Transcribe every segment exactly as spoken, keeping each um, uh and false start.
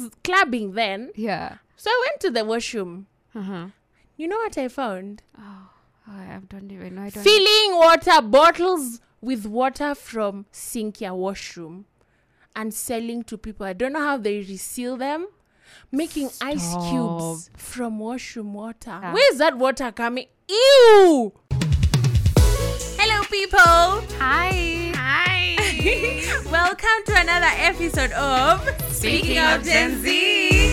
was clubbing then, Yeah. so I went to the washroom. Uh-huh. You know what I found? Oh, I don't even know. I don't Filling water bottles with water from Sinkia washroom and selling to people. I don't know how they reseal them. Making Stop. ice cubes from washroom water. Yeah. Where is that water coming? Ew! Hello, people. Hi. Hi. Welcome to another episode of Speaking of Gen Z.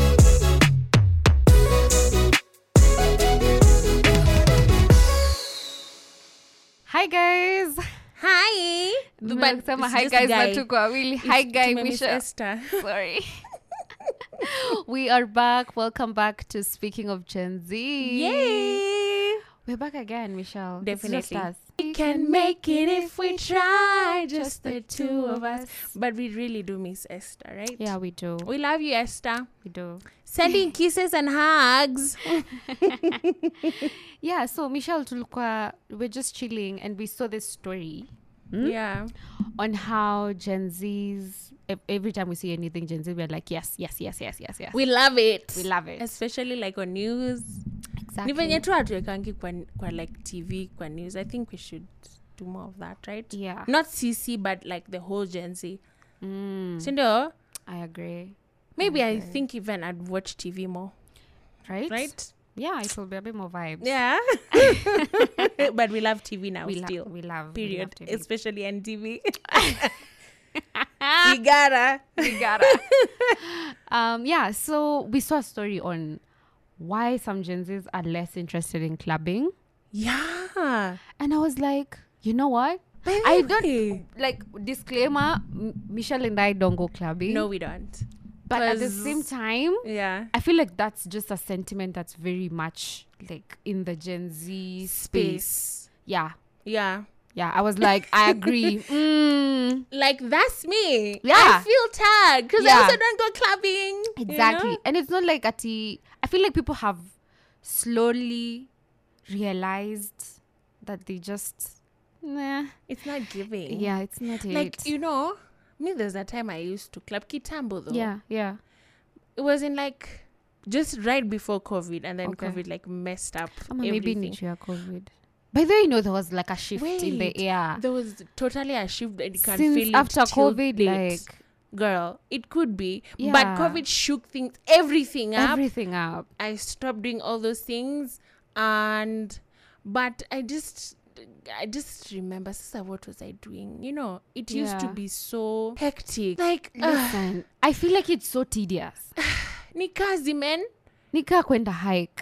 Hi guys. Hi. But it's hi just guys guy. na tuko wawili. Hi It's guy to my Miss Misha. Esther. Sorry. We are back. Welcome back to Speaking of Gen Z. Yay! We're back again, Michelle. It's just Definitely. us. We can make it if we try, just the two of us. But we really do miss Esther, right? Yeah, we do. We love you, Esther. We do. Sending kisses and hugs. Yeah, so Michelle tulikuwa, we're just chilling and we saw this story Yeah. on how Gen Zs, ev- every time we see anything Gen Z, we're like, yes, yes, yes, yes, yes, yes. We love it. We love it. Especially like on news. Exactly. Ni venye tu hatuwekangi kwa, kwa like T V, kwa news. I think we should do more of that, right? Yeah. Not C C, but like the whole Gen Z. Mm, Sindo, I agree. maybe I Okay. think even I'd watch T V more, Right? right? Yeah, it will be a bit more vibes. Yeah. But we love T V now we lo- still. we love. Period. We love T V. Especially N T V. We gotta. We gotta. um, yeah, so we saw a story on why some Gen Zs are less interested in clubbing. Yeah. And I was like, you know what? I don't, like, disclaimer, M- Michelle and I don't go clubbing. No, we don't. But at the 'cause- same time, Yeah. I feel like that's just a sentiment that's very much, like, in the Gen Z space. Space. Yeah. Yeah. Yeah, I was like, I agree. Mm, Like, that's me. Yeah. I feel tired because I Yeah. also don't go clubbing. you exactly. know? And it's not like at the, I feel like people have slowly realized that they just, nah. It's not giving. Yeah, it's not it. Like, you know, me, there's a time I used to club Kitambo, though. yeah, yeah. It was in like just right before COVID, and then Okay. COVID like messed up Ama maybe everything. need your COVID. By the way, you know, there was like a shift in the Wait, air. There was totally a shift, and you can Since feel it after till COVID, date. like, Girl, it could be, but Yeah. COVID shook things, everything up. everything up. I stopped doing all those things, and but I just I just remember, sister, what was I doing? You know, it used to Yeah. be so hectic. Like, uh, Listen, I feel like it's so tedious. ni kazi, man. Nika kwenda hike.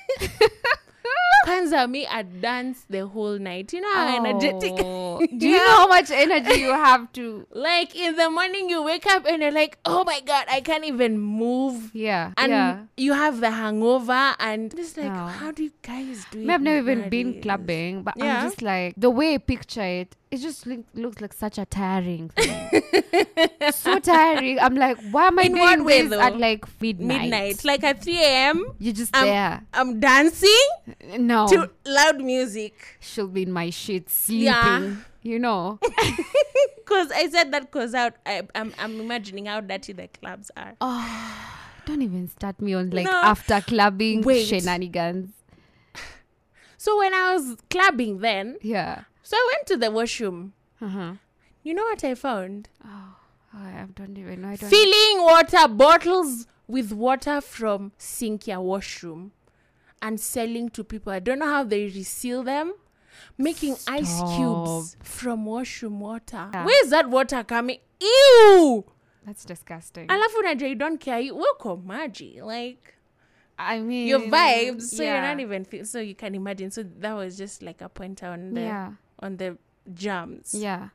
Kwanza me, I dance the whole night. You know how energetic. Oh, do you know how much energy you have to? Like in the morning, you wake up and you're like, oh my god, I can't even move. Yeah, And yeah. you have the hangover, and just like, No. how do you guys do I it? mean, I've never even been nowadays? clubbing, but Yeah. I'm just like, the way I picture it, it just look, looks like such a tiring thing. So tiring. I'm like, why am I In doing what way, this though? at like midnight? Midnight, like at three a.m. You're just I'm, there. I'm dancing No. to loud music. She'll be in my shit sleeping. Yeah. You know. Because I said that because out I, I'm I'm imagining how dirty the clubs are. Oh, don't even start me on like No. after clubbing Wait. shenanigans. So when I was clubbing then, Yeah. so I went to the washroom. Uh-huh. You know what I found? Oh, I don't even know. I don't Filling water bottles with water from Sinkia washroom and selling to people. I don't know how they reseal them. Making ice Stop. cubes from washroom water. Yeah. Where is that water coming? Ew! That's disgusting. Alafu unajua you don't care. You welcome maji. Like I mean, your vibes. So yeah. you're not even feel, so you can imagine. So that was just like a pointer on the Yeah. on the jams. Yeah.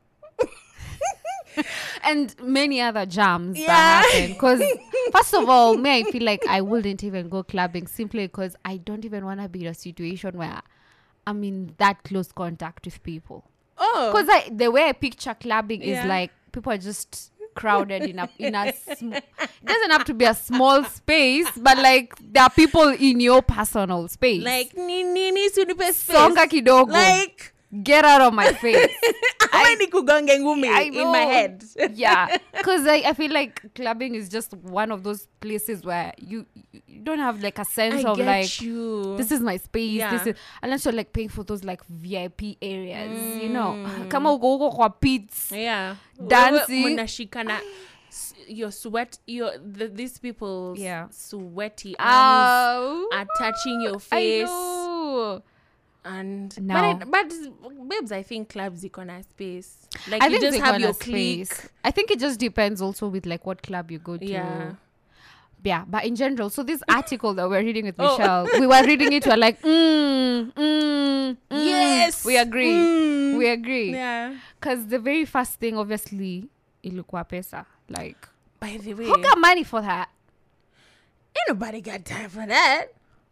And many other jams Yeah. that happen. Because, first of all, me, I feel like I wouldn't even go clubbing simply because I don't even want to be in a situation where I'm in that close contact with people. Oh. Because the way I picture clubbing Yeah. is like people are just crowded in a in a sm- it doesn't have to be a small space, but like there are people in your personal space. Like ni ni ni sunipe space. Songa kidogo. Like get out of my face. I, nikugonge ngumi I in my know. head. Yeah, because I, I feel like clubbing is just one of those places where you you don't have like a sense I of get like you. this is my space. Yeah. This is unless you're like paying for those like V I P areas, you know. Mm. Kama uko huko kwa pits. Yeah. Dancing. Wewe mnashikana, s- your sweat, your the, these people's Yeah. sweaty arms Oh, are touching your I face. know. And No. but, I, but babes, I think clubs iko na space. Like I you think just they have got your a clique. space. I think it just depends also with like what club you go to. Yeah. Yeah, but in general, so this article that we're reading with Oh. Michelle, we were reading it, we're like, mm, mm, mm, Yes. we agree, Mm. we agree. Yeah. Because the very first thing, obviously, ilikuwa pesa. Like, By the way, who got money for that? ain't nobody got time for that.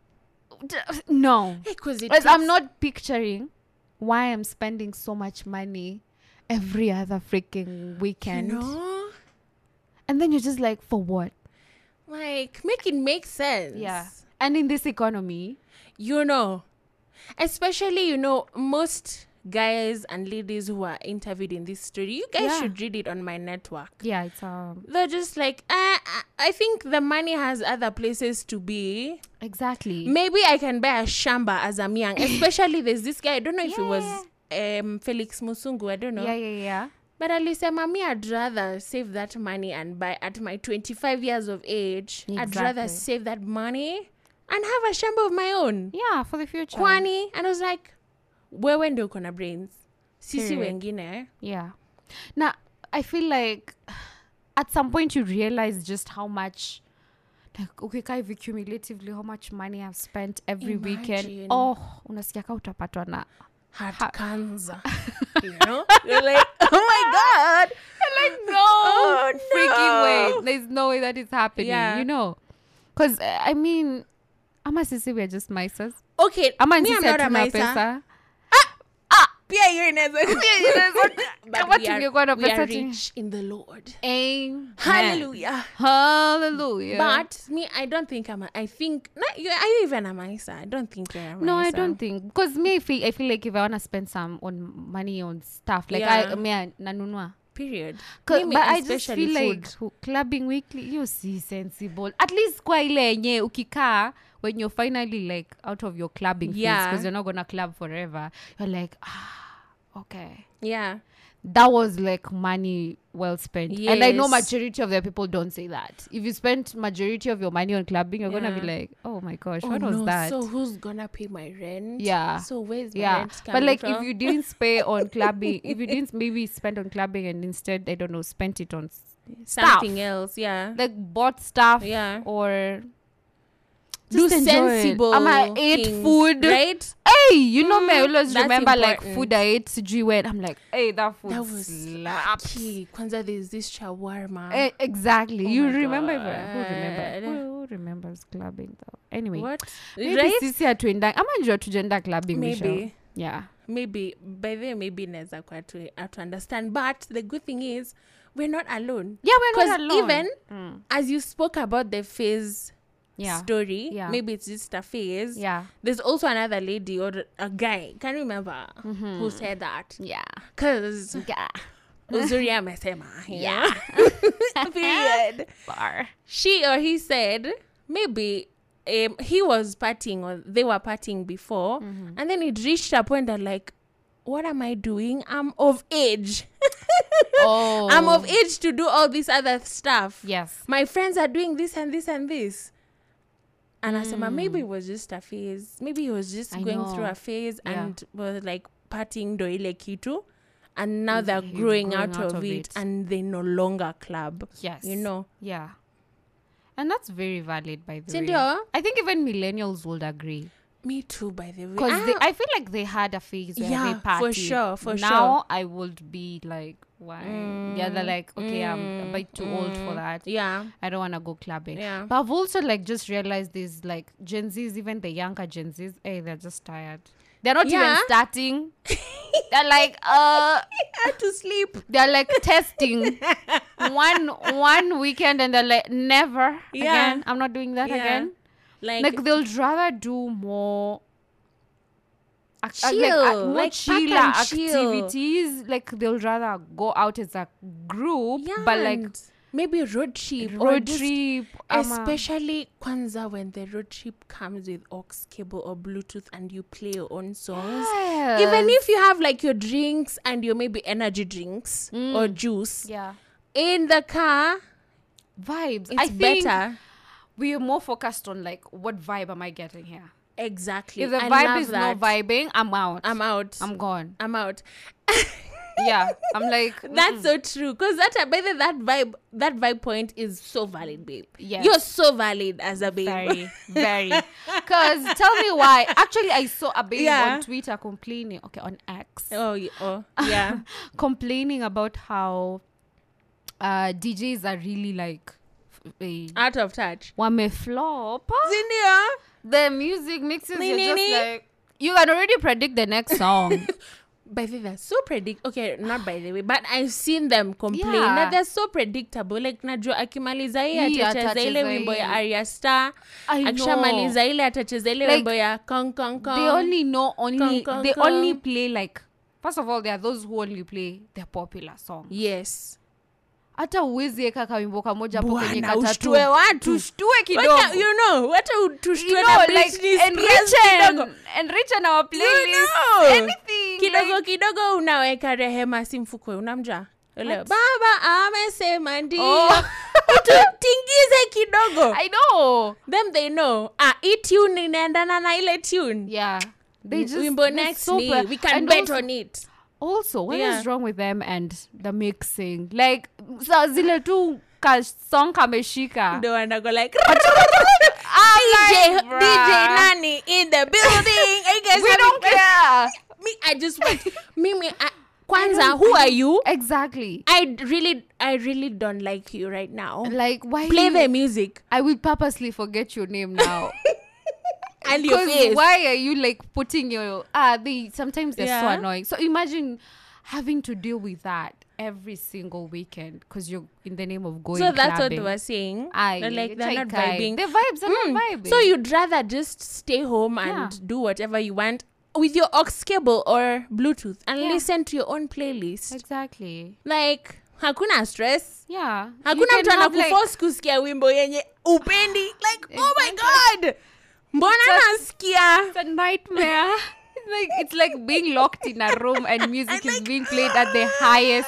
D- No. Because it Because I'm takes- not picturing why I'm spending so much money every other freaking weekend. You know? And then you're just like, for what? Like, make it make sense. Yeah. And in this economy, You know, especially, you know, most guys and ladies who are interviewed in this story, you guys Yeah. should read it on my network. yeah, it's um They're just like, uh, I- I think the money has other places to be. exactly. Maybe I can buy a shamba as I'm young. Especially there's this guy, I don't know if it was um, Felix Musungu, I don't know. Yeah, yeah, yeah. But alisema me, I'd rather save that money and buy at my twenty-five years of age. I'd rather Exactly. save that money and have a shamba of my own. Yeah, for the future. Kwani, and I was like, wewe ndio uko na brains, sisi Period. wengine. Yeah. Now, I feel like at some point you realize just how much, like, okay, kind of cumulatively, how much money I've spent every weekend. Imagine. Oh, unasikia ka utapatwa na. Heart Ha- cancer. You know? You're like, oh my God. Like, no Oh, freaking no. way. There's no way that is happening, Yeah. you know? Because, uh, I mean, ama sisi we're just misers. Okay, Ama me, sisi I'm not a hatuna miser. pesa. Pia hiyo inaweza But Kama we are, tungekuwa na we are pesa tu- rich in the Lord. Amen. Hallelujah. Hallelujah. But me, I don't think I'm a, I think, not, you, are you even a miser? I don't think you're a miser. No, I don't think. Because me, I feel, I feel like if I want to spend some on money on stuff, like Yeah. I, me, I- nanunua. Period. 'Cause- Mimi, but I just especially feel like food. hu- clubbing weekly, you see sensible. At least kwa ile yenye ukikaa, when you're finally like out of your clubbing phase, Yeah. because you're not gonna club forever, you're like, ah, okay. Yeah. That was like money well spent. And I know Yes. majority of the people don't say that. If you spent majority of your money on clubbing, you're gonna be Yeah. like, oh my gosh, Oh, what was no. that? So who's gonna pay my rent? Yeah. So where's my Yeah, rent but coming like from? if you didn't spend on clubbing, if you didn't maybe spend on clubbing and instead I don't know spent it on s- something stuff. else, yeah. like bought stuff, Yeah. or Do just enjoy it. sensible. Um, I ate things, food. right? Hey, you know me. I always that's remember like important. food I ate. Sijui when I'm like, hey, that food That was slaps. key. Kwanza, there's this shawarma. Eh, exactly. Oh you my remember? God. Who remember? Who, who remembers clubbing though? Anyway, What? maybe Right? sisi hatuenda. Ama njua tujenda clubbing. Michelle. Maybe. Yeah. Maybe. By the way, maybe naweza kwa to, uh, to understand. But the good thing is, we're not alone. Yeah, we're not Because alone. even Mm. as you spoke about the phase Yeah. story, Yeah. maybe it's just a phase. Yeah. There's also another lady or a guy, can't remember Mm-hmm. who said that. Yeah. Because Yeah. uzuri amesema. Yeah. Period. Bar. She or he said maybe um, he was partying or they were partying before, Mm-hmm. and then it reached a point that like, what am I doing? I'm of age. Oh. I'm of age to do all this other stuff. Yes. My friends are doing this and this and this. And I said, Mm. maybe it was just a phase. Maybe he was just I going know. through a phase Yeah. and was like partying do ile kitu. And now they're He's growing, growing out, out of, of it, it. and they no longer club. Yes. You know. Yeah. And that's very valid, by the way. Sindio? I think even millennials would agree. Me too, by the way. Because Ah, I feel like they had a phase where Yeah, they partied. for sure, for now, sure. I would be like, why? Yeah, they're like, okay, I'm a bit too old for that. yeah. I don't want to go clubbing. Yeah. But I've also like just realized these like Gen Zs, even the younger Gen Zs, hey, they're just tired. They're not Yeah. even starting. They're like, uh, I had to sleep. they're like testing one one weekend and they're like, never Yeah. again. I'm not doing that Yeah. again. Like, Like they'll rather do more ac- uh, Chill, like, uh, more like, pack chiller and chill. activities. Like they'll rather go out as a group, Yeah, but like and maybe road trip or road just- trip, um, especially kwanza when the road trip comes with aux cable or Bluetooth and you play your own songs. yes. Even if you have like your drinks and your maybe energy drinks Mm. or juice yeah, in the car, vibes. it's I think better. we are more focused on like what vibe am I getting here. Exactly. If the I vibe love is that. not vibing, I'm out. I'm out. I'm gone. I'm out. Yeah, I'm like That's so true. Because that by the that vibe that vibe point is so valid, babe. Yes. You're so valid as a babe. very, very. Because tell me why. Actually, I saw a babe Yeah. on Twitter complaining. Okay, on X. Oh, y- oh yeah. Complaining about how uh, D Js are really like f- a Out of touch. wame flop. Zindia. The music mixes Ni- you ni- just ni. like you can already predict the next song. By the way, they're so predict. Okay, not by the way, but I've seen them complain Yeah. that they're so predictable. Like najua akimaliza hii Hii atacheza ile atacheza wimbo ya hii. Arya Star. I know. Akishamaliza ile atacheza ile Like, wimbo ya kong kong kong. They only know only Kong, kong, they kong. only play like first of all there are those who only play their popular songs. Yes. Hata uwezi eka kawimbo kamoja hapo kwenye Bwana, katatu. ushtue watu. Tushtue kidogo. Wacha, you know, wacha You tushtue know, na like Britney Spears kidogo. enrichen, enrichen our playlist. know. Anything. Kidogo like, kidogo unaweka Rehema Simfukwe, unamjua? Ule, baba amesema ndio. Oh. Ututingize kidogo. I know. Them they know. Ah, hii tune inaendana na ile tune. Yeah. They just Wimbo they're next so ni, bad. we can And bet also, on it. Also, what is Yeah. wrong with them and the mixing? Like so zile tu ka song kameshika. Ndio wanago like I'm D J like, D J bruh. Nani in the building. I guess We don't care. Me, I just went. Mimi, I, Kwanza, who are you? Exactly. I really, I really don't like you right now. Like why Play you- the music I will purposely forget your name now. and your Because face. why are you like putting your ah they sometimes they're so Yeah. annoying. So imagine having to deal with that every single weekend because you're in the name of going So that's clubbing. what we're saying. Aye, They're like they're chai not kai. vibing. The vibes are Mm. not vibing. So you'd rather just stay home and Yeah. do whatever you want with your aux cable or Bluetooth and Yeah. listen to your own playlist. Exactly. Like hakuna stress. Yeah. You Hakuna can mtu have, like, anakuforce kusikia wimbo yenye upendi. Like, oh my God. Mbona Just- nasikia? It's a nightmare. Like it's like being locked in a room and music is being played at the highest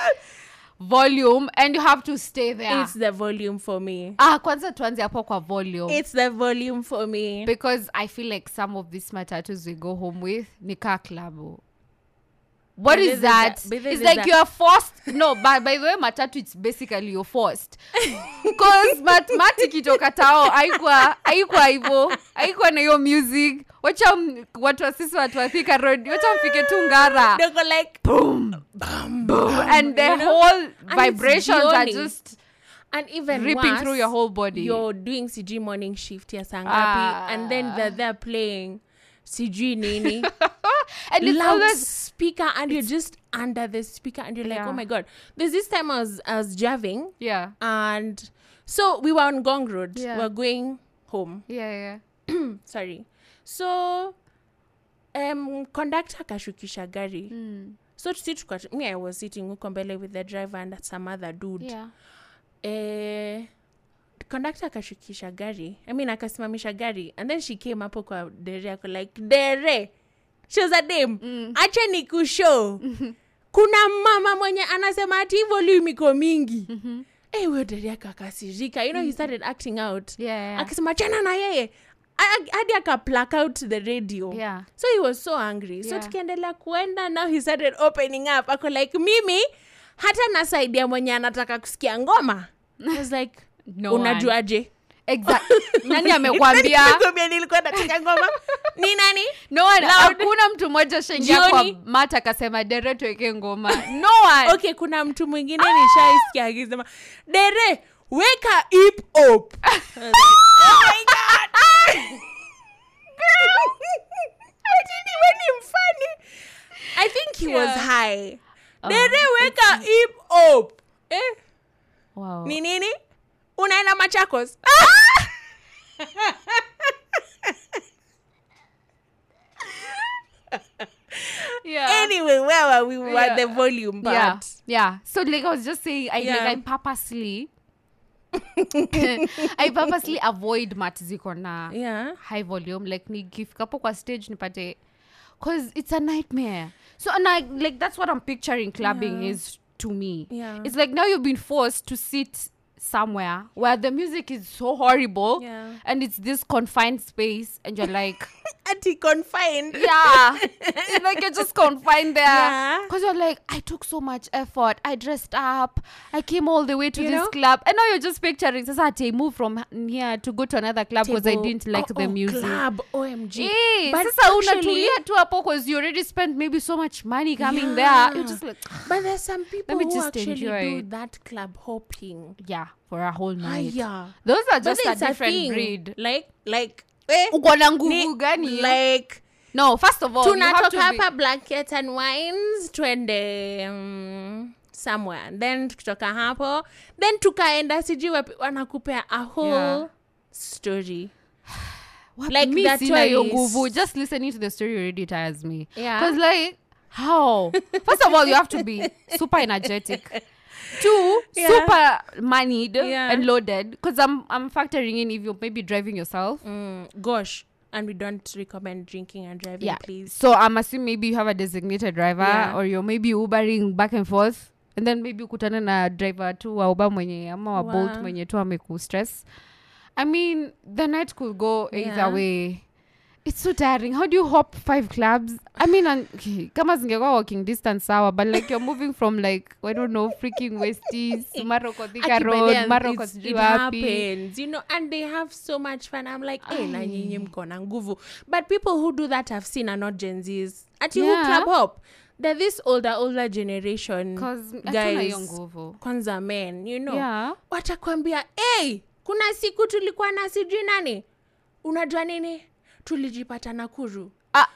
volume and you have to stay there. It's the volume for me. ah, kwanza tuanze hapo kwa volume. It's the volume for me. Because I feel like some of these matatus we go home with nika klabu. What But is this is that? that- but this It's is like that- you're forced. No, but by the way, matatu it's basically you're forced. Because mathematic itoka tao haikuwa haikuwa hivyo, haikuwa na hiyo music. Wacha m- watu wa sisi watu wa Thika Road, wacha mfike tu Ngara. They go like Boom, bam, boom, and the you know? whole it's vibrations are yawning. just and even ripping worse, through your whole body. You're doing C G morning shift ya saa ngapi, Ah. and then they're there playing C G nini and it's loud always speaker, and you're just under the speaker, and you're like, Yeah. oh my God. There's this time I was I was driving, yeah, and so we were on Gong Road. Yeah. We're going home. yeah, yeah. Sorry. So um conductor kashukisha gari. Mm. So si tuka- me I was sitting huko mbele with the driver and some other dude. Yeah. Eh, conductor akashukisha gari. I mean akasimamisha gari, and then she came hapo kwa dere ako like, dere, she was a dame. Mm. Acha nikushow. Kuna mama mwenye anasema ati volume iko mingi. Mhm. Eh, huyo dere yake akasirika. You know, he started acting out. Yeah, yeah. Akasema chana na yeye. A- hadi aka pluck out the radio. Yeah. So he was so angry. So Yeah. tukiendelea kuenda, now he started opening up. Ako like, mimi hata nasaidia mwenye anataka kusikia ngoma. I was like, No one. unajuaje? Exactly. Nani amekwambia? Nimekwambia nilikuwa nataka ngoma. Ni nani? No one. Loud. Hakuna mtu mmoja shengia kwa Jioni. mata akasema dere tuweke ngoma. No one. Okay, kuna mtu mwingine nishaisikia akisema, dere, weka hip hop. I was like, oh my God. I didn't even him funny. I think he was Yeah. high. Oh, Dere, weka hip hop. Eh? Wow. Ni nini? Unaenda Machakos? where were we? We were at Yeah. the volume part. Yeah, yeah. So like I was just saying, I Yeah. like I purposely, I purposely avoid mat ziko na Yeah. high volume. Like nikifikapo kwa stage nipate, cause it's a nightmare. So and I like that's what I'm picturing clubbing Yeah. is to me. Yeah. It's like now you've been forced to sit somewhere where the music is so horrible, Yeah. and it's this confined space, and you're like, Anti-confined. yeah, it's like you're just confined there. Yeah. Because you're like, I took so much effort. I dressed up. I came all the way to You this know? club. And now you're just picturing, Sasa, move from here to go to another club because I Table. didn't like oh, the oh, music. Club, O M G. Hey, But Sasa actually- unatulia tu hapo because you already spent maybe so much money coming Yeah. there. You're just like, But there's some people me who just actually enjoy do it. that club hopping. yeah, for a whole Ah, night. yeah. Those are But just a it's a different thing. breed. Like, like, eh, Uko na ni- nguvu gani? like, No, first of all, you have tunatoka to be... hapa blankets and wines twende um, somewhere, then tukitoka hapo then tukaenda sijui wapi, wanakupea a whole Yeah. story. What Like me that sina hiyo twice. nguvu. Just listening to the story already tires me. Yeah. Because like, how? First of all, you have to be super energetic. Two, Yeah. super moneyed Yeah. and loaded. Because I'm I'm factoring in if you're maybe driving yourself. Mm, gosh, and we don't recommend drinking and driving, Yeah. please. So I'm assuming maybe you have a designated driver, Yeah. or you're maybe Ubering back and forth. And then maybe ukutana na driver tu wa Uber mwenye ama wa Bolt Wow. mwenye tu ameku stress. I mean, the night could go either Yeah. way. It's so tiring. How do you hop five clubs? I mean, and, okay, kama zingekuwa walking distance sawa, but like you're moving from like, I don't know, freaking Westies, Maroko Thika Aki, but Road, then Maroko it's- sijui it wapi. happens, you know, and they have so much fun. I'm like, hey, na Ay. nyinyi mko na nguvu. But people who do that I've seen are not Gen Zs. Ati who Yeah. club hop? They're this older, older generation. Because hatuna guys, hiyo nguvu. kwanza men, you know. Yeah. Watakwambia, hey, kuna siku tulikuwa na sijui nani. Unajua nini? Tulijipata Nakuru. Uh,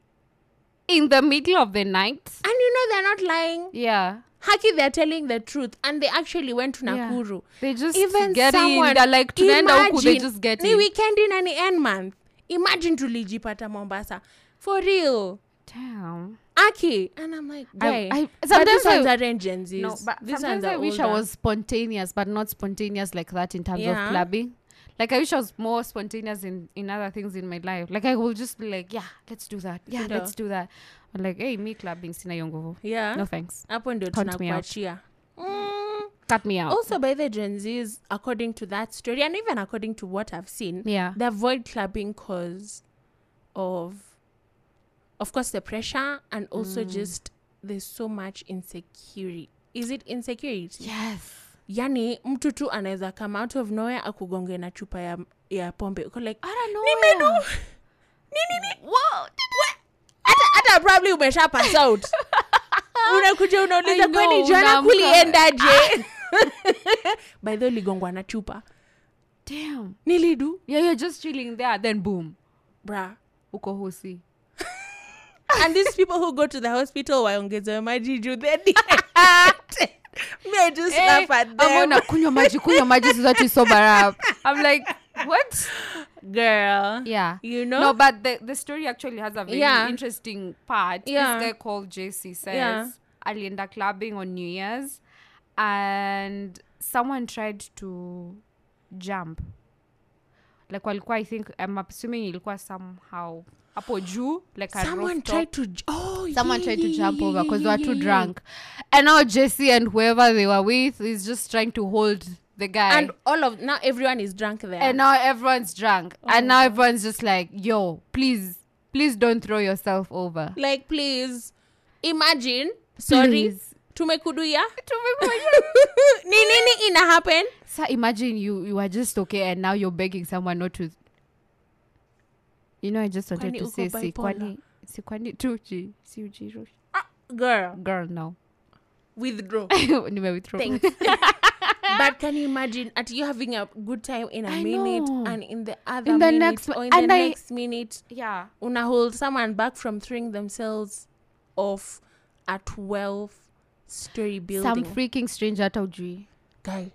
in the middle of the night. And you know they're not lying. Yeah. Haki, they're telling the truth. And they actually went to Yeah. Nakuru. They just Even get in. someone, They're like, tunaenda huku, they just get ni in. weekend na ni end month. Imagine tulijipata Mombasa. For real. Damn. Aki. And I'm like, guy. I, I, But sometimes these ones I, are Gen Zs. no, but These sometimes ones are I wish I older. was spontaneous, but not spontaneous like that in terms Yeah. of clubbing. Like I wish I was more spontaneous in, in other things in my life. Like I will just be like, yeah, let's do that. Yeah, Ndio. let's do that. I'm like, hey, me clubbing sina hiyo nguvu. Yeah. No thanks. Hapo ndio Count me out. tunakuachia. Mm. Cut me out. Also, by the Gen Zs, according to that story, and even according to what I've seen, Yeah. they avoid clubbing because of, of course, the pressure, and also just there's so much insecurity. Is it insecurity? Yes. Yani mtu tu anaweza come out of nowhere akugonge na chupa ya, ya pombe. Uko like, I don't know. nimenu. Nini ni? What? Hata hata probably umesha pass out. Unakuja unauliza I know, kwani jana unaamka. kuliendaje? By the way, ligongwa na chupa. Damn. Nilidu. Yeah, you're just chilling there, then boom. Bruh. Uko hosi. And these people who go to the hospital waongezewe maji juu they did. Me, I just Hey, laugh at I'm them. gonna kunywa maji, kunywa maji so that you sober up. I'm like, what? Girl. Yeah. You know? No, but the, the story actually has a very Yeah. interesting part. Yeah. This guy called J C says, Yeah. alienda clubbing on New Year's and someone tried to jump. Like walikuwa, I think, I'm assuming ilikuwa somehow hapo juu, like a Someone rooftop. tried to... j- Oh, Someone yeah, tried to yeah, jump yeah, over yeah, because they yeah, were too yeah. drunk. And now Jesse and whoever they were with is just trying to hold the guy. And all of... Now everyone is drunk there. And now everyone's drunk. Oh and my now God. everyone's just like, yo, please, please don't throw yourself over. Like, please. Imagine. Sorry. Please. Tumekuduya. Ni nini ina happen? So imagine you you are just okay and now you're begging someone not to. You know, I just wanted Kwani to uko say si bipolar? kwani si kwani tuji si uji Ah, girl. girl no. Withdraw. Nime withdraw. Thanks. But can you imagine at you having a good time in a I minute know. and in the other In the minute next- or in and the I- next minute Yeah. una hold someone back from throwing themselves off a twelve story building. Some freaking stranger hata ujui. Guy.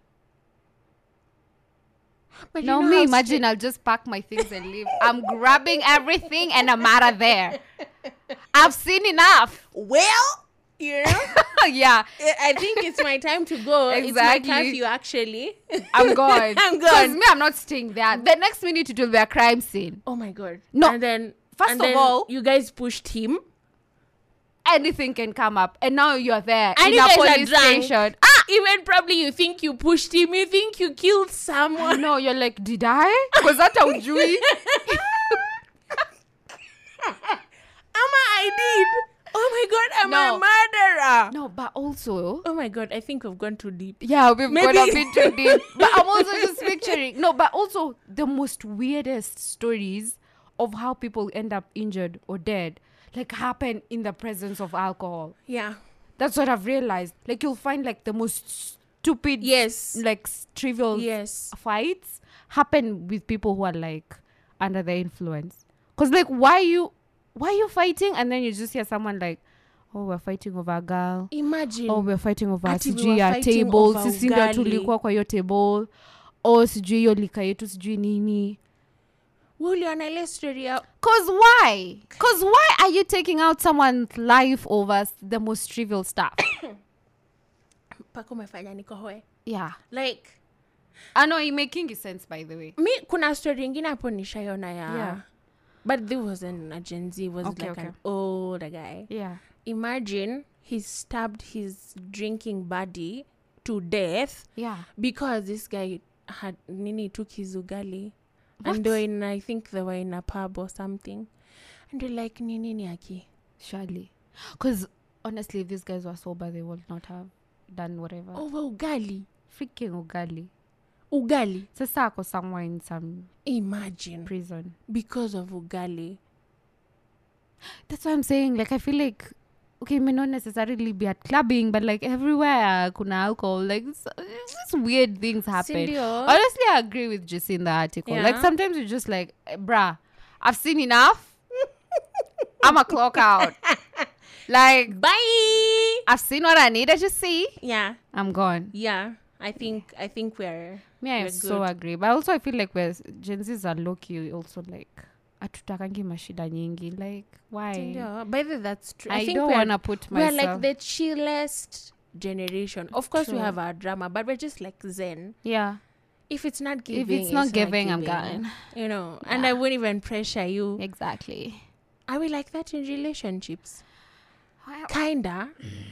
But No, you know me how imagine I'll just pack my things and leave. I'm grabbing everything and I'm out of there. I've seen enough. stra- well, You know? Yeah, I I think it's my time to go. It's Exactly. my curfew, actually. I'm gone. I'm Because gone. me, I'm not staying there. The next minute it will be a crime scene. Oh my god. No. And then First and of then all- you guys pushed him. Anything can come up, and now you're there And in you a guys are police drunk. station. Ah, even probably you think you pushed him. You think you killed someone. No, you're like, did I? Because that's how Ujui. Ama, I did. Oh my god, I'm No. a murderer. No, but also, Oh my god, I think we've gone too deep. yeah, we've Maybe- gone a bit too deep. But I'm also just picturing. No, but also the most weirdest stories of how people end up injured or dead, like happen in the presence of alcohol. Yeah. That's what I've realized. Like you'll find like the most stupid, Yes. like s- trivial Yes. fights happen with people who are like under the influence. Cause like why you why you fighting and then you just hear someone like, oh, we're fighting over a girl. Imagine. Oh, we're fighting over Ati we sijui were ya fighting table, over sisi ndo ugali. tulikuwa kwa hiyo table. Oh, sijui hiyo lika yetu sijui nini. Uliona ile story ya Cause why? Cause why are you taking out someone's life over s- the most trivial stuff? paka umefanya nikohoe. Yeah. Like I know you're making sense, by the way. mi kuna story ingine hapo nishaiona ya Yeah. but this wasn't a Gen Z, it was Okay, like okay. an older guy. Yeah. Imagine he stabbed his drinking buddy to death Yeah. because this guy had nini took his ugali. What? And they were in, I think they were in a pub or something. And they're like, nini ni aki. Surely. Because honestly, if these guys were sober, they would not have done whatever. Over ugali. Freaking ugali. Ugali. Sasa ako somewhere in some Imagine. prison. Because of ugali. That's what I'm saying. Like, I feel like, okay, it may not necessarily be at clubbing, but like everywhere, kuna alcohol. Like, it's, it's just weird things happen. Sindio? Honestly, I agree with Jesse in the article. Like, Yeah. sometimes you're just like, eh, bruh, I've seen enough. I'm a clock out. Like, Bye. I've seen what I needed to see. Yeah. I'm gone. Yeah. I think I think we're Me, I we're so good. agree. But also, I feel like we're Gen Zs are low key also like, atutakangi mashida nyingi. Like, why? Sindio? By the way, that's true. I, I, think don't we're, want to put we're myself. like the chillest generation. Of course, we True. have our drama, but we're just like zen. yeah. If it's not giving, If it's not giving, I'm gone. You know, and Yeah. I wouldn't even pressure you. Exactly. Are we like that in relationships? Kinda.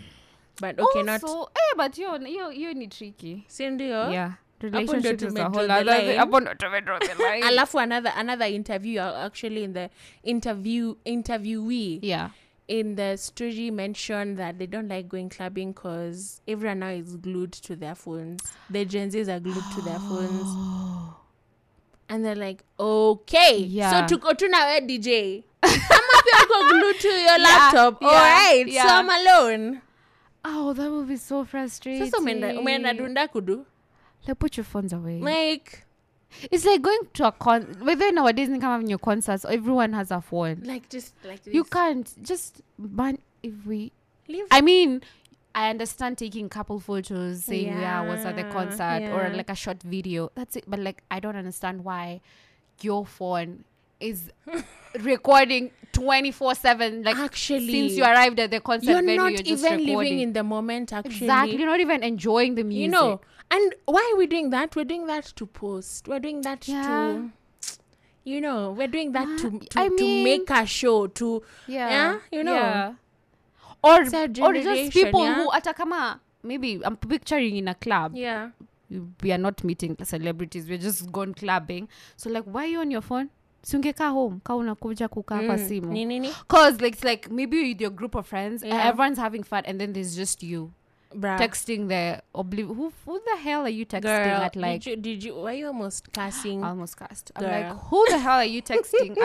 But okay, not. Also, eh, but you you you need tricky. Sindio? Yeah. ndo Relationship is a tumedraw whole the other thing. line. Hapo ndo tumedraw the line. Alafu another another interview uh, actually in the interview interviewee Yeah. in the story mentioned that they don't like going clubbing because everyone now is glued to their phones. The Gen Zs are glued to their phones. And they're like, okay, Yeah. so tuko tu na we D J. Kama pia uko glued to your laptop. yeah, All right, yeah. so I'm alone. Oh, that would be so frustrating. Sasa umeenda umeenda dunda kudu. Like, put your phones away. Like, It's like going to a con. Whether nowadays in come your concerts, everyone has a phone. like just like this. You can't just ban if we. leave. I mean, I understand taking couple photos, saying yeah, I was at the Yeah, concert, or yeah. like a short video. That's it. But like, I don't understand why your phone is recording twenty-four seven. Like, Actually, since you arrived at the concert you're venue, not you're just even recording. living in the moment. Actually, Exactly. You're not even enjoying the music. You know, and why are we doing that? We're doing that to post. We're doing that Yeah. to, you know, we're doing that to Yeah, to, I to mean- make a show. To Yeah. Yeah, you know. Yeah. Or, It's a or just generation, people yeah? who atakama, maybe I'm picturing in a club. yeah, We are not meeting celebrities. We're just gone clubbing. So like, why are you on your phone? Sungeka home. Ka unakuja kukaa kwa Mm. simu. Ni- ni- ni. Cause like, it's like maybe with your group of friends, and Yeah. everyone's having fun, and then there's just you Bruh. texting the obliv. Who, who the hell are you texting Girl, at like? did you, did you? Why you almost cussing? Almost cast. I'm Girl. like, who the hell are you texting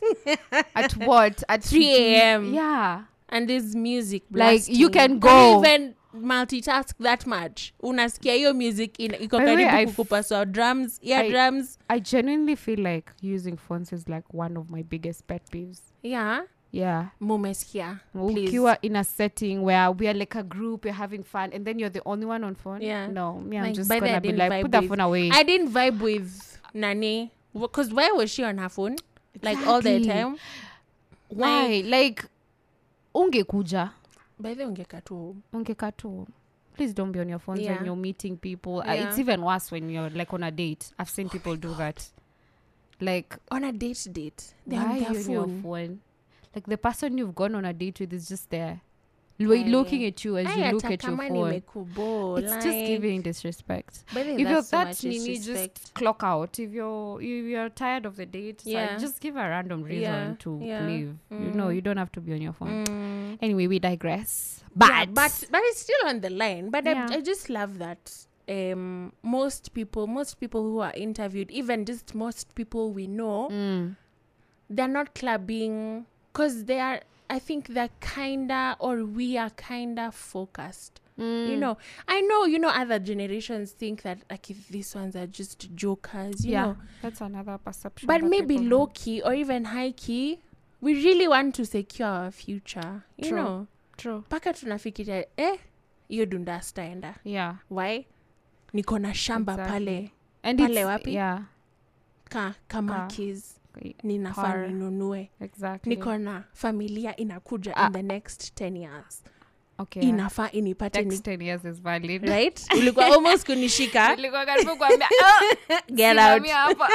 at? At what? At three a.m. Yeah. And this music Like, you blasting. can Can go. you even multitask that much? Unasikia hiyo music in, iko By the way, karibu I kukupa so drums, ear I- drums. I genuinely feel like using phones is like one of my biggest pet peeves. Yeah. Yeah. Mumesikia. Please. Ukiwa in a setting where we are like a group, you're having fun, and then you're the only one on phone. Yeah. No, me, I'm Like, just by the way, I gonna be didn't like, vibe put the with- phone away. I didn't vibe with Nani because why was she on her phone like all the Exactly. time? Why? Like, ungekuja. By the way, ungeka tu. Ungeka tu. Please don't be on your phones Yeah. when you're meeting people. Uh, Yeah. it's even worse when you're like on a date. I've seen people do that. Like, On a date date. They're why on are their you on your phone. phone? Like the person you've gone on a date with is just there, Lo- Aye. looking at you as you Aya, look hata at your kama phone. nimekubo, It's just like- giving disrespect. By the way, If you're that's so that much nini, just disrespect. clock out. If you're if you're tired of the date, so Yeah. just give a random reason Yeah, to yeah. leave. You know, Mm. you don't have to be on your phone. Mm. Anyway, we digress. But, Yeah, but but it's still on the line. But Yeah. I, I just love that um most people most people who are interviewed, even just most people we know, Mm. they're not clubbing because they are, I think they're kinda, or we are kinda focused. Mm. You know, I know, you know, other generations think that like if these ones are just jokers, you yeah, know. that's another perception. But that maybe people low key or even high key, we really want to secure our future. You True. know, have. True. mpaka tunafikiria eh, hiyo dunda staenda. Yeah. Why? Niko na shamba Exactly. pale And Pale it's, wapi? yeah. ka kama Ka- keys y- ninafaa Par. ninunue. Exactly. Niko na familia inakuja Ah. in the next ten years. Okay. Inafaa inipate ni, Next ten years is valid. right? Ulikuwa almost kunishika. Nilikuwa karibu kuambia, "Ah, Get out. simamia hapa."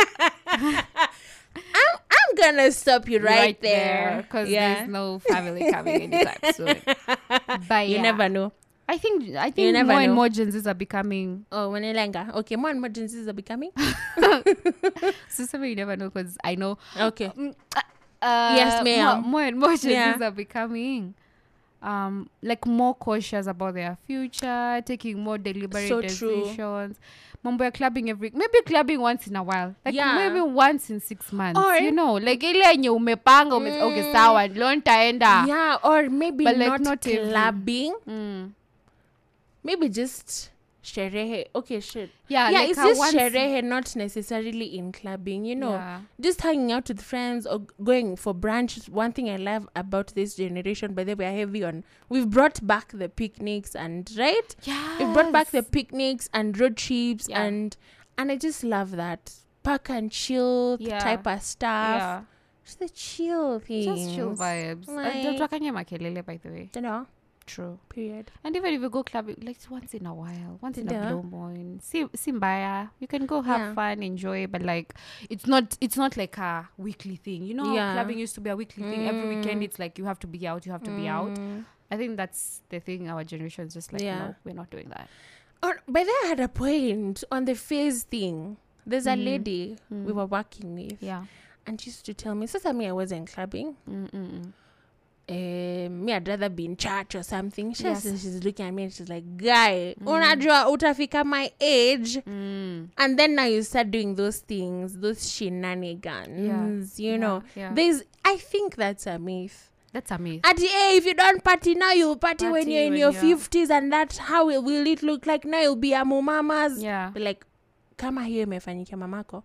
I'm gonna stop you right, there. because Yeah. there's no family coming anytime soon. But You yeah, never know. I think I think never more and know. more Gen Zs are becoming. Oh, wanalenga. Okay, more and more Gen Zs are becoming. So some you never know because I know. Okay. Mm, Uh, Yes, ma'am. More, more and more Gen Yeah. Zs are becoming. Um, like more cautious about their future, taking more deliberate So true. decisions. Mambo ya clubbing every maybe clubbing once in a while, like Yeah. maybe once in six months. Or- you know, like ile yenye umepanga ume, Mm. okay sawa leo nitaenda. Yeah, or maybe But, like, not, not every- clubbing. Mm. Maybe just sherehe. Okay, shit. Yeah, Yeah, like it's a just once- sherehe, not necessarily in clubbing, you know. Yeah. Just hanging out with friends or g- going for brunch. One thing I love about this generation, by the way, are heavy on. We've brought back the picnics and right. Yeah. We've brought back the picnics and road trips Yeah. and and I just love that park and chill Yeah. type of stuff. Yeah. Just the chill things. Just chill vibes. Like- Uh, Tutakanye makelele, by the way. You know. True. Period. And even if you go clubbing, like once in a while, once in Yeah. a blue moon, si, simbaya, you can go have Yeah. fun, enjoy, but like it's not it's not like a weekly thing. You know how Yeah. clubbing used to be a weekly thing. Every weekend Mm. it's like you have to be out, you have to be out. Mm. I think that's the thing our generation is just like, Yeah. no, we're not doing that. Or, but I had a point on the phase thing. There's a Mm. lady Mm. we were working with, Yeah. and she used to tell me, "Sister, me, I wasn't clubbing. Mm-mm. Um, me, I'd rather be in church or something." She Yes. says, she's looking at me and she's like, "Guy, Mm. unajua utafika my age." Mm. And then now you start doing those things, those shenanigans, you Yeah, know. yeah. There's, I think that's a myth. That's a myth. At the hey, if you don't party now, you'll party, when Party you're in when your you're- fifties, and that's how it will it look like now. You'll be a mumamas. Yeah. But like, kama hiyo imefanyikia mamako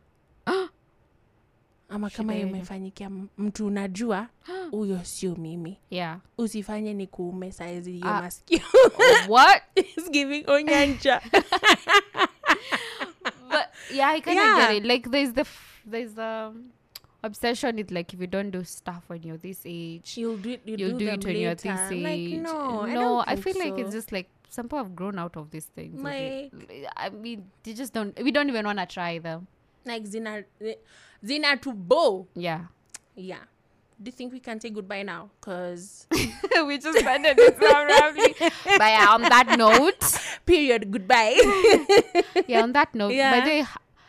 ama kama hiyo Shida imefanyikia m- mtu unajua huyo sio mimi, Yeah. usifanye ni kuume saizi hiyo Ah. masikio. What? It's giving onyanja. But yeah, I kind of Yeah. get it. Like there's the f- there's the obsession with like if you don't do stuff when you're this age, You'll do it. You'll, you'll do, them it when you're this later. age. Like, no, I, no, don't I think feel like so. it's just like some people have grown out of these things. okay? Like- I mean, they just don't. We don't even want to try them. like zina zina to bow. Yeah. Yeah. Do you think we can say goodbye now? Cause We just ended it so abruptly. But yeah, on that note, period. Goodbye. yeah, on that note, Yeah. by the way,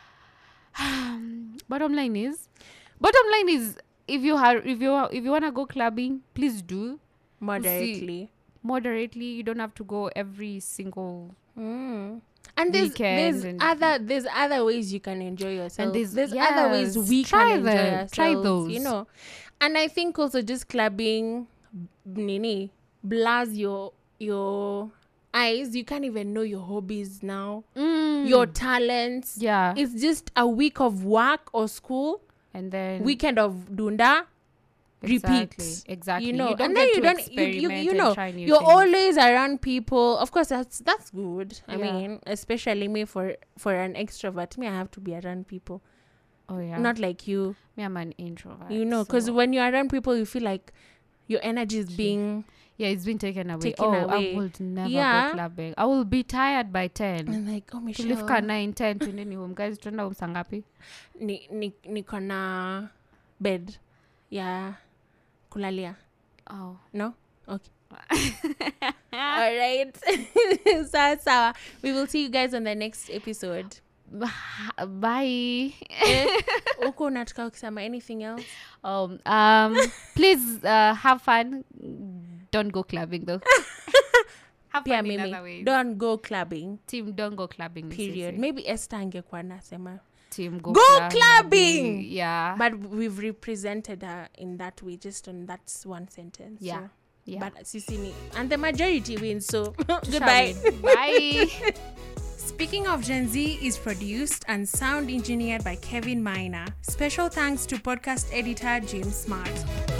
bottom line is, bottom line is, if you have, if you if you wanna go clubbing, please do Moderately. moderately. You don't have to go every single. Mm. And there's Weekend there's and- other there's other ways you can enjoy yourself. And there's- there's other ways yes, we try can enjoy them, ourselves. try those. You know, and I think also just clubbing, nini, blurs your your eyes. You can't even know your hobbies now, your talents. Yeah, It's just a week of work or school, and then weekend of dunda, exactly, repeat. exactly. You know, you don't and then get you to don't you, you, experiment you and know try new you're things. always around people. Of course, that's that's good. I Yeah. mean, especially me for for an extrovert, me I have to be around people. Oh yeah, Not like you, me. I'm an introvert. you know, because so- when you're around people, you feel like your energy is being Yeah, it's been taken away. Taken oh, away. I would never Yeah. go clubbing. I will be tired by ten. and like oh Michelle, Tulifika nine, ten, twendeni home. Guys, tuenda home saa ngapi? ni, ni, niko na bed ya kulalia. Oh. No? Okay. All right. Sawa sawa. We will see you guys on the next episode. Bye. Eh, uko unataka kusema anything else? Um, um, please uh, have fun. Don't go clubbing though. Have Pia fun in mimi, other ways. don't go clubbing. Team, don't go clubbing. Period. Sisi. Maybe Esther angekuwa nasema. Team, go, Go clubbing. clubbing! Yeah. But we've represented her in that way, just on that one sentence. Yeah. So. Yeah. But sisi ni, and the majority wins. So Shall goodbye. we? Bye. Speaking of Gen Z is produced and sound engineered by Kevin Miner. Special thanks to podcast editor James Smart.